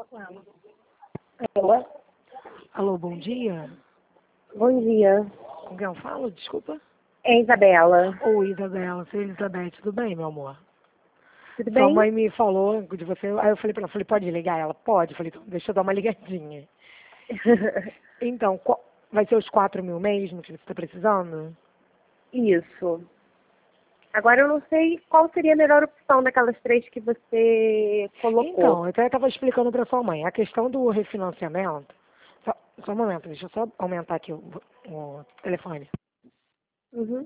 com ela. Alô? Alô, bom dia. Bom dia. Com quem eu falo? Desculpa. É Isabela. Oi, Isabela. Sou Elizabeth. Tudo bem, meu amor? Tudo Sua bem? mãe me falou de você. Aí eu falei pra ela, pode ligar? Ela, pode. Falei, então deixa eu dar uma ligadinha. Então, vai ser os 4.000 mesmo que você está precisando? Isso. Agora eu não sei qual seria a melhor opção daquelas três que você colocou. Então, eu até estava explicando para sua mãe. A questão do refinanciamento... Só um momento, deixa eu só aumentar aqui o telefone. Uhum.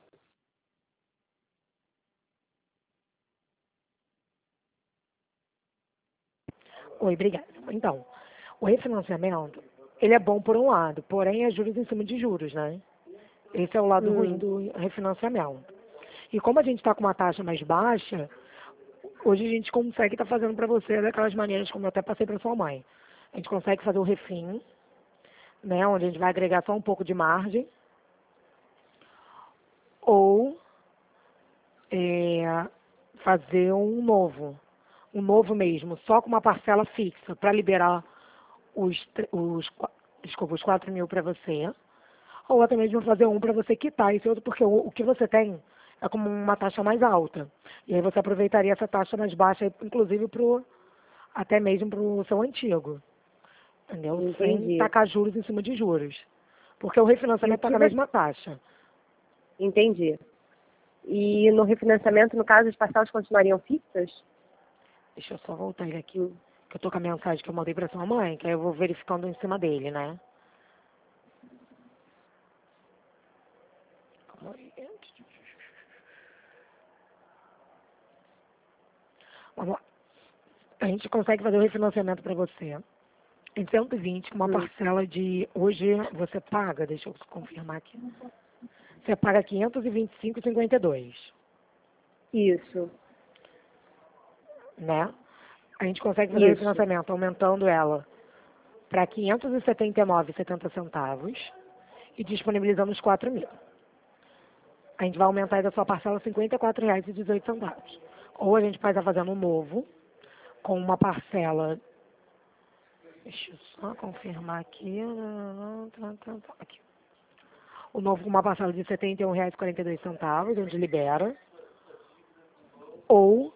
Oi, obrigada. Então, o refinanciamento, ele é bom por um lado, porém é juros em cima de juros, né? Esse é o lado ruim do refinanciamento. E como a gente está com uma taxa mais baixa, hoje a gente consegue estar fazendo para você daquelas maneiras como eu até passei para sua mãe. A gente consegue fazer o refin, né, onde a gente vai agregar só um pouco de margem, ou fazer um novo mesmo, só com uma parcela fixa, para liberar os 4.000 para você, ou até mesmo fazer um para você quitar esse outro, porque o que você tem é como uma taxa mais alta. E aí você aproveitaria essa taxa mais baixa, inclusive até mesmo para o seu antigo. Entendeu? Sem Entendi. tacar juros em cima de juros. Porque o E refinanciamento o está que com a você... mesma taxa. Entendi. E no refinanciamento, no caso, as parcelas continuariam fixas? Deixa eu só voltar ele aqui. Hum. Que eu tô com a mensagem que eu mandei para sua mãe, que aí eu vou verificando em cima dele, né? Vamos lá. A gente consegue fazer o refinanciamento para você em 120, com uma parcela de... Hoje você paga, deixa eu confirmar aqui. Você paga 525,52, Isso. né? A gente consegue fazer o Isso. refinanciamento aumentando ela para 579,70 centavos e disponibilizando os 4.000. A gente vai aumentar aí da sua parcela R$ 54,18. Ou a gente faz fazendo um novo, com uma parcela... Deixa eu só confirmar aqui. Aqui. O novo com uma parcela de R$ 71,42, onde libera. Ou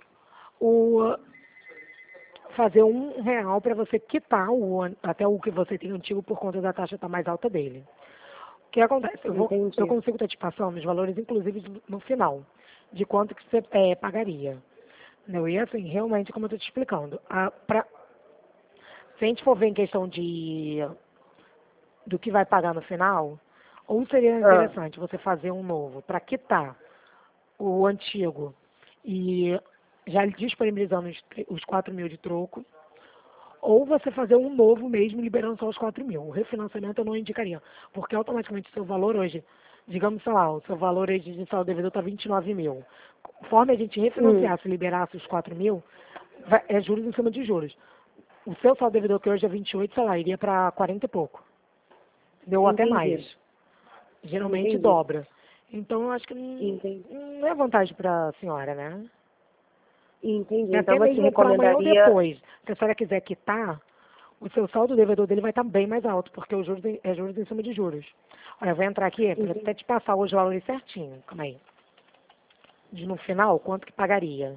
fazer R$ 1 para você quitar até o que você tem antigo por conta da taxa estar mais alta dele. O que acontece? Entendi. Eu consigo estar te passando os valores, inclusive no final, de quanto que você pagaria. Não, e assim, realmente, como eu estou te explicando, se a gente for ver em questão do que vai pagar no final, ou seria interessante você fazer um novo para quitar o antigo e já disponibilizando os 4.000 de troco, ou você fazer um novo mesmo liberando só os 4.000. O refinanciamento eu não indicaria, porque automaticamente o seu valor hoje, digamos, sei lá, o seu valor hoje de saldo devedor está 29.000. Conforme a gente refinanciasse e liberasse os 4.000, é juros em cima de juros. O seu saldo devedor, que hoje é 28, sei lá, iria para 40 e pouco. Deu até Entendi. mais. Geralmente Entendi. dobra. Então, eu acho que Entendi. não é vantagem para a senhora, né? Entendi. E Então até você mesmo para amanhã ou recomendaria... depois. Se a senhora quiser quitar, o seu saldo devedor dele vai estar bem mais alto, porque o juros é juros em cima de juros. Olha, eu vou entrar aqui para até te passar hoje o valor certinho. Calma aí. No final, quanto que pagaria?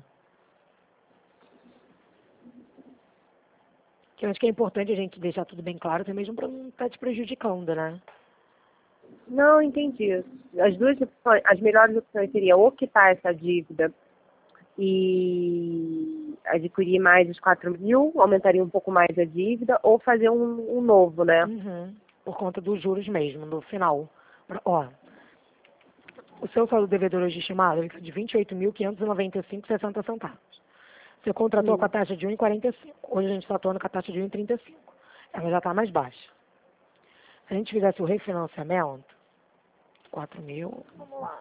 Que eu acho que é importante a gente deixar tudo bem claro, até mesmo para não estar te prejudicando, né? Não, entendi. As duas opções, as melhores opções seriam ou quitar essa dívida e adquirir mais os 4.000, aumentaria um pouco mais a dívida, ou fazer um novo, né? Uhum. Por conta dos juros mesmo, no final. Ó, o seu saldo devedor hoje estimado ele é de 28.595,60 centavos. Você contratou com a taxa de 1,45. Hoje a gente está atuando com a taxa de 1,35. Ela já está mais baixa. Se a gente fizesse o refinanciamento, 4.000, vamos lá.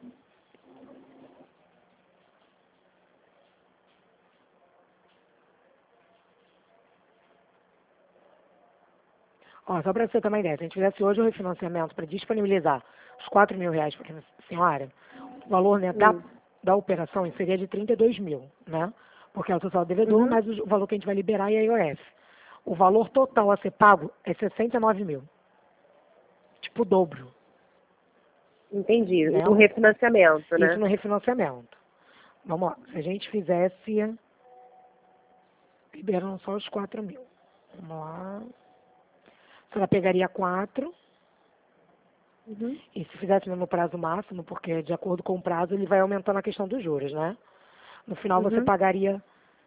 Ó, só para você ter uma ideia, se a gente fizesse hoje o refinanciamento para disponibilizar os 4.000 reais para a senhora, o valor, né, da operação seria de 32.000, né? Porque é o total devedor, mais o valor que a gente vai liberar e a IOF. o valor total a ser pago é 69 mil. Tipo o dobro. Entendi. Né? O refinanciamento, Isso né? no refinanciamento. Vamos lá. Se a gente fizesse, liberando só os 4 mil. Vamos lá. Você ela pegaria 4. Uhum. E se fizesse no prazo máximo, porque de acordo com o prazo ele vai aumentando a questão dos juros, né? No final você Uhum. pagaria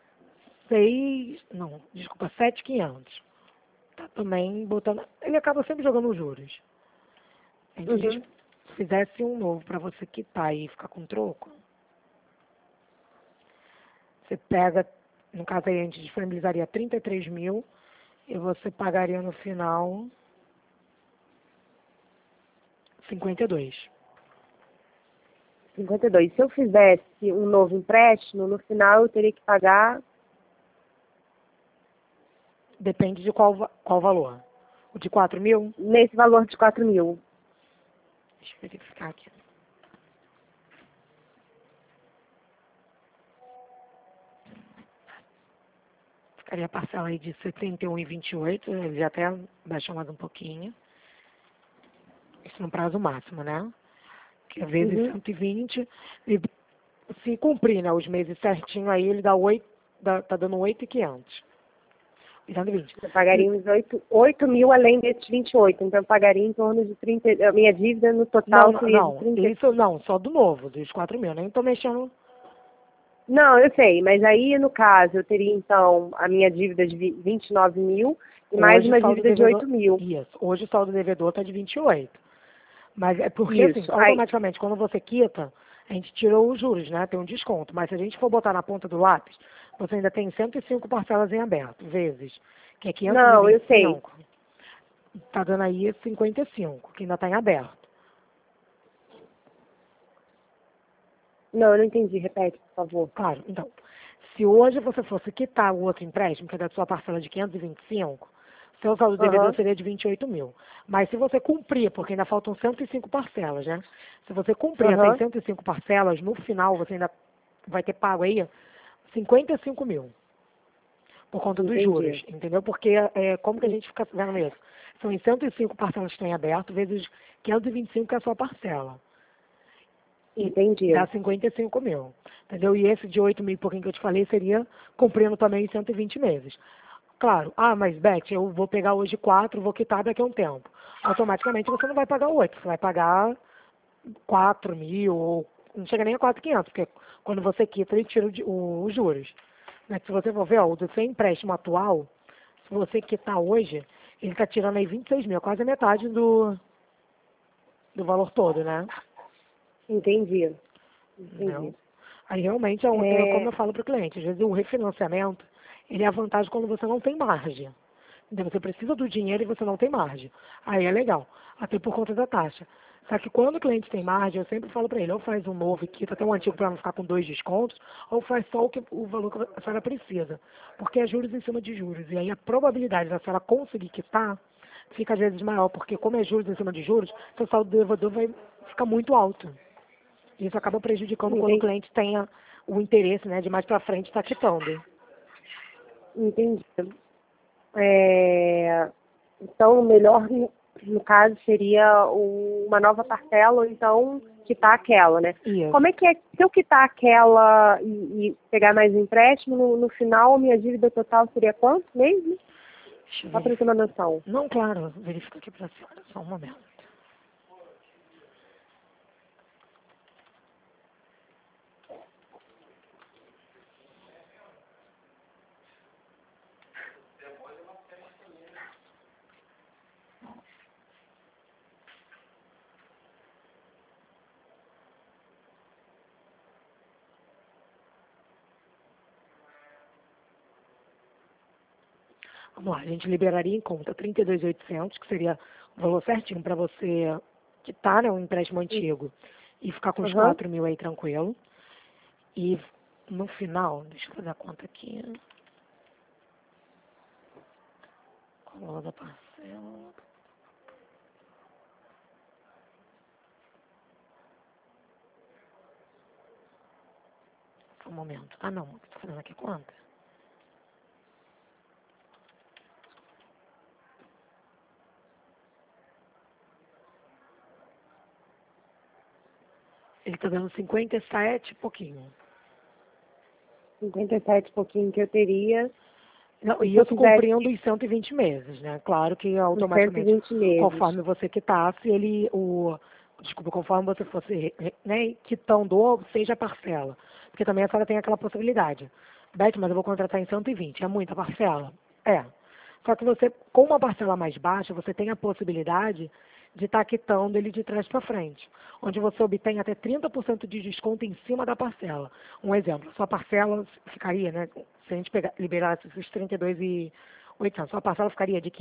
7.500. Tá também botando, ele acaba sempre jogando os juros. Se a gente Uhum. fizesse um novo para você quitar e ficar com troco, você pega, no caso aí a gente disponibilizaria 33 mil e você pagaria no final 52. 52. Se eu fizesse um novo empréstimo, no final eu teria que pagar. Depende de qual valor. O de 4 mil? Nesse valor de 4 mil. Deixa eu verificar aqui. Ficaria a parcela aí de 71,28, ele já até baixou mais um pouquinho. Isso no prazo máximo, né? Que é vezes Uhum. 120. E se cumprir, né, os meses certinho, aí ele dá 8, tá dando 8.500. 820. Eu pagaria uns 8 mil além desses 28. Então eu pagaria em torno de 30. A minha dívida no Não, total seria de não, 30. isso não, só do novo, dos 4 mil. Nem tô mexendo. Não, eu sei, mas aí no caso eu teria então a minha dívida de 29 mil e mais Hoje o uma saldo dívida de devedor. 8 mil. Isso, hoje o saldo devedor tá de 28. Mas é porque, assim, Isso. Aí, automaticamente, quando você quita, a gente tirou os juros, né? Tem um desconto. Mas se a gente for botar na ponta do lápis, você ainda tem 105 parcelas em aberto, vezes, que é não, eu sei. 525. Tá dando aí 55, que ainda tá em aberto. Não, eu não entendi. Repete, por favor. Claro, então, se hoje você fosse quitar o outro empréstimo, que é da sua parcela de 525, seu saldo devedor Aham. seria de 28 mil. Mas se você cumprir, porque ainda faltam 105 parcelas, né? Se você cumprir essas Aham. 105 parcelas, no final você ainda vai ter pago aí 55 mil, por conta dos Entendi. juros, entendeu? Porque como que a gente fica vendo isso? São em 105 parcelas que estão em aberto, vezes 525 que é a sua parcela. E Entendi. dá 55 mil, entendeu? E esse de 8 mil e pouquinho que eu te falei seria cumprindo também 120 meses. Claro, mas Beth, eu vou pegar hoje 4, vou quitar daqui a um tempo. Automaticamente você não vai pagar 8, você vai pagar 4 mil, ou não chega nem a 4.500, porque quando você quita, ele tira os juros. Né? Se você for ver, ó, o do seu empréstimo atual, se você quitar hoje, ele está tirando aí 26 mil, quase a metade do valor todo, né? Entendi. Entendi. Não. Aí realmente como É, eu falo para o cliente, às vezes o refinanciamento, ele é a vantagem quando você não tem margem. Entendeu? Você precisa do dinheiro e você não tem margem. Aí é legal, até por conta da taxa. Só que quando o cliente tem margem, eu sempre falo para ele, ou faz um novo e quita até um antigo para não ficar com 2 descontos, ou faz só o valor que a senhora precisa. Porque é juros em cima de juros. E aí a probabilidade da senhora conseguir quitar fica às vezes maior, porque como é juros em cima de juros, seu saldo devedor vai ficar muito alto. Isso acaba prejudicando quando o entendi. cliente tenha o interesse, né, de mais para frente estar quitando. Entendi. É, então, o melhor, no caso, seria uma nova parcela, ou então quitar aquela, né? Isso. Como é que é, se eu quitar aquela e pegar mais um empréstimo, no final, a minha dívida total seria quanto mesmo? Deixa eu Só para eu ter verificar. uma noção. Não, claro, verifica aqui para a senhora, só um momento. Vamos lá, a gente liberaria em conta 32.800, que seria o valor certinho para você quitar, né, um empréstimo antigo e ficar com os Aham. 4 mil aí tranquilo. E no final, deixa eu fazer a conta aqui. Qual o valor da parcela? Só um momento. Ah, não, estou fazendo aqui a conta. Ele tá dando 57 e pouquinho. 57 e pouquinho que eu teria. Não, E e se eu isso quisesse cumprindo os 120 meses, né? Claro que os automaticamente, 120 meses. conforme você quitasse, desculpa, conforme você fosse, né, quitando, seja a parcela. Porque também a senhora tem aquela possibilidade. Beth, mas eu vou contratar em 120, é muita parcela? É. Só que você, com uma parcela mais baixa, você tem a possibilidade de estar quitando ele de trás para frente, onde você obtém até 30% de desconto em cima da parcela. Um exemplo, sua parcela ficaria, né, se a gente liberasse esses 32.800, sua parcela ficaria de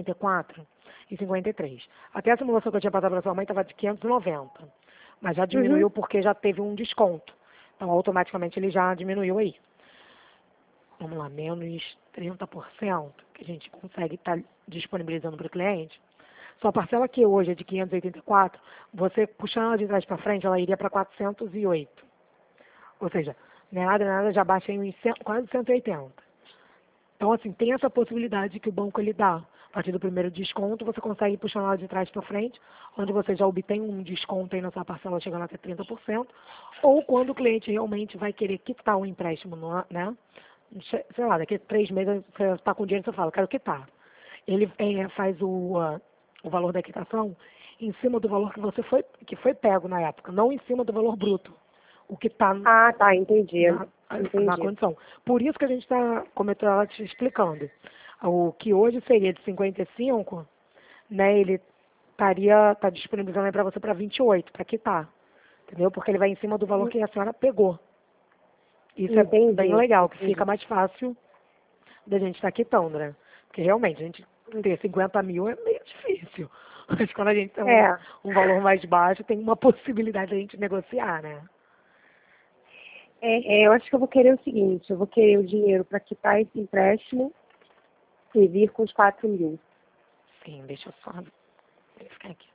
584,53. Até a simulação que eu tinha passado para sua mãe estava de 590, mas já Uhum. diminuiu porque já teve um desconto. Então, automaticamente, ele já diminuiu aí. Vamos lá, menos 30% que a gente consegue estar disponibilizando para o cliente. Sua parcela que hoje é de 584, você puxando ela de trás para frente, ela iria para 408. Ou seja, nada, já baixa em quase 180. Então, assim, tem essa possibilidade que o banco ele dá. A partir do primeiro desconto, você consegue puxar ela de trás para frente, onde você já obtém um desconto aí na sua parcela chegando até 30%, ou quando o cliente realmente vai querer quitar o empréstimo, né? Sei lá, daqui a 3 meses você está com dinheiro e você fala, quero quitar. Ele faz o valor da quitação em cima do valor que foi pego na época, não em cima do valor bruto. O que está Ah, tá, entendi. na Entendi. condição. Por isso que a gente está, como eu estava te explicando, o que hoje seria de 55, né, ele tá disponibilizando para você para 28, para quitar. Entendeu? Porque ele vai em cima do valor que a senhora pegou. Isso é bem Entendi. legal, que Entendi. fica mais fácil da gente estar quitando, né? Porque realmente, a gente ter 50 mil é meio difícil. Mas quando a gente tem É, um valor mais baixo, tem uma possibilidade de a gente negociar, né? eu acho que eu vou querer o seguinte, eu vou querer o dinheiro para quitar esse empréstimo e vir com os 4 mil. Sim, deixa eu só verificar aqui.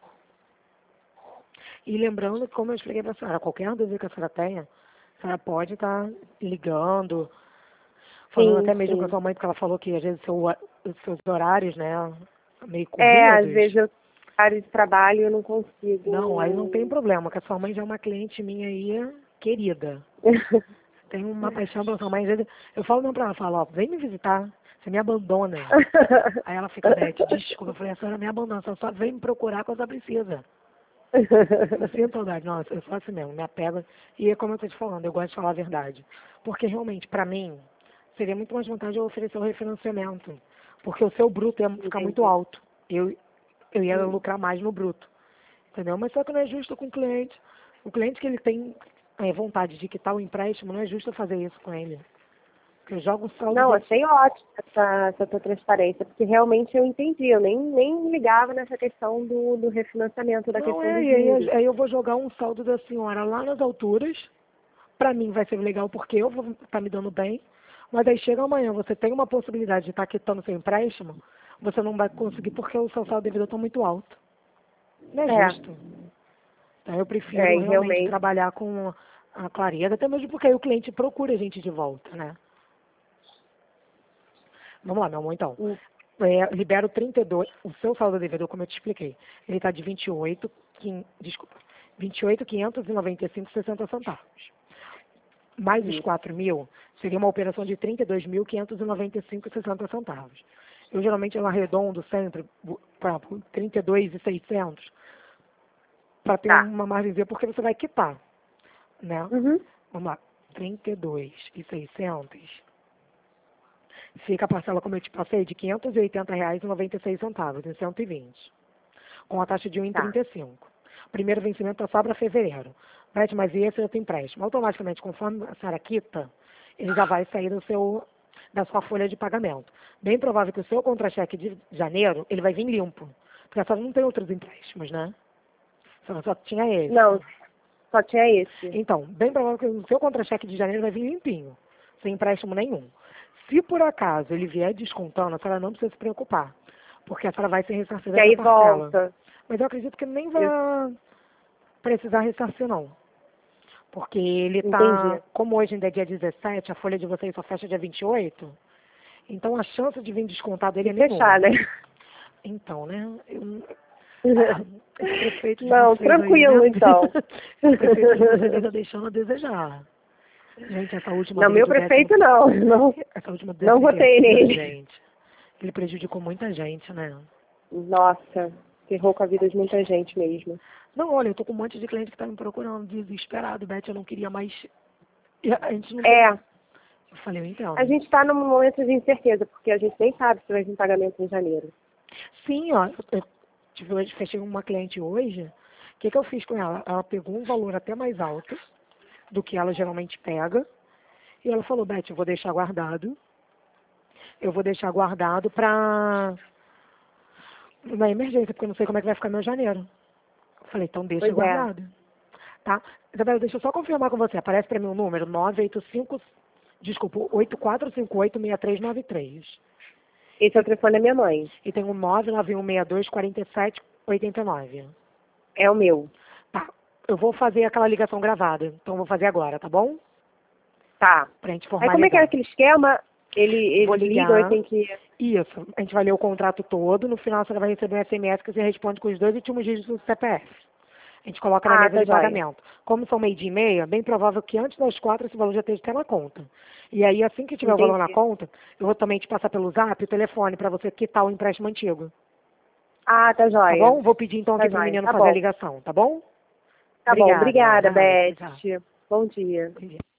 E lembrando, como eu expliquei para a senhora, qualquer dúvida que a senhora tenha, a senhora pode estar ligando, falando Sim, até mesmo com a sim. sua mãe, porque ela falou que às vezes os seus horários, né, meio Às corridos. vezes eu área de trabalho eu não Não, aí não tem consigo. problema, que a sua mãe já é uma cliente minha aí, querida. Tenho uma paixão pela sua mãe. Às vezes eu falo não pra ela, eu falo, ó, vem me visitar, você me abandona. Aí ela fica, Beth, desculpa. Eu falei, a senhora me abandona, só vem me procurar quando ela precisa. Eu sinto saudade, nossa, eu sou assim mesmo, me apego. E é como eu tô te falando, eu gosto de falar a verdade. Porque realmente, pra mim, seria muito mais vantagem eu oferecer o refinanciamento. Porque o seu bruto ia ficar muito Entendi. alto. Eu ia lucrar mais no bruto. Entendeu? Mas só que não é justo com o cliente. O cliente que ele tem vontade de quitar o empréstimo, não é justo eu fazer isso com ele. Porque eu jogo o saldo Não, dele. achei ótimo essa tua transparência, porque realmente eu entendi, eu nem ligava nessa questão do refinanciamento, da Não questão é, dos e juros. aí eu vou jogar um saldo da senhora lá nas alturas. Pra mim vai ser legal porque eu vou estar me dando bem. Mas aí chega amanhã, você tem uma possibilidade de estar quitando seu empréstimo, você não vai conseguir porque o seu saldo devido está muito alto. Não é justo. Então eu prefiro E realmente realmente. trabalhar com a clareza, até mesmo porque aí o cliente procura a gente de volta, né? Vamos lá, meu amor, então. Libero 32, o seu saldo devedor, como eu te expliquei, ele está de 28.595,60 centavos. Mais os 4 mil, seria uma operação de 32.595,60 centavos. Eu geralmente eu arredondo sempre para 32.600 para ter Tá. uma margemzinha, porque você vai quitar, né? Uhum. Vamos lá, 32.600. Fica a parcela, como eu te passei, de R$ 580,96 em 120, com a taxa de Tá. 1,35. Primeiro vencimento só para fevereiro. Beth, mas e esse outro empréstimo? Automaticamente, conforme a senhora quita, ele já vai sair da sua folha de pagamento. Bem provável que o seu contra-cheque de janeiro, ele vai vir limpo. Porque a senhora não tem outros empréstimos, né? A senhora só tinha esse. Não, só tinha esse. Então, bem provável que o seu contra-cheque de janeiro vai vir limpinho, sem empréstimo nenhum. Se por acaso ele vier descontando, a senhora não precisa se preocupar, porque a senhora vai ser ressarcida E essa aí parcela. volta. Mas eu acredito que nem Eu vai precisar ressarcir, não. Porque ele tá, entendi. como hoje ainda é dia 17, a folha de vocês só fecha dia 28, então a chance de vir descontado ele De é nenhuma. fechar, né? Então, né, Esse prefeito de Não, vocês aí, tranquilo, né? então. Esse prefeito de vocês está deixando a desejar. Gente, essa última Não, vez meu do prefeito décimo, não. essa última Não décimo votei terceiro, nele. gente, ele prejudicou muita gente, né? Nossa, ferrou com a vida de muita gente mesmo. Não, olha, eu tô com um monte de cliente que tá me procurando, desesperado, Beth, eu não queria mais. A gente não. É, Eu falei, eu entendo. a gente está num momento de incerteza, porque a gente nem sabe se vai vir pagamento em janeiro. Sim, ó, eu fechei uma cliente hoje. O que eu fiz com ela? Ela pegou um valor até mais alto do que ela geralmente pega. E ela falou, Beth, eu vou deixar guardado. Eu vou deixar guardado pra na emergência, porque eu não sei como é que vai ficar meu janeiro. Eu falei, então deixa Pois é. guardado. Tá? Isabela, deixa eu só confirmar com você. Aparece para mim o número 985, desculpa, 84586393. Esse é o telefone da minha mãe. E tem um 991624789. É o meu. Tá. Eu vou fazer aquela ligação gravada. Então eu vou fazer agora, tá bom? Tá. Pra gente Aí formalizar. como é que era aquele esquema? Ele Vou liga ligar. ou tem que... Isso. A gente vai ler o contrato todo. No final você vai receber um SMS que você responde com os 2 últimos dígitos do CPF. A gente coloca na mesa tá de joia. pagamento. Como são 12:30, bem provável que antes das 4 esse valor já esteja até na conta. E aí, assim que tiver o valor na Entendi. conta, eu vou também te passar pelo zap o telefone para você quitar o empréstimo antigo. Ah, tá Tá joia. bom? Vou pedir então Tá aqui pro joia. menino Tá fazer a bom. ligação, tá bom? Tá bom. Obrigada, Obrigada. Beth. Tchau. Bom dia. Bom dia.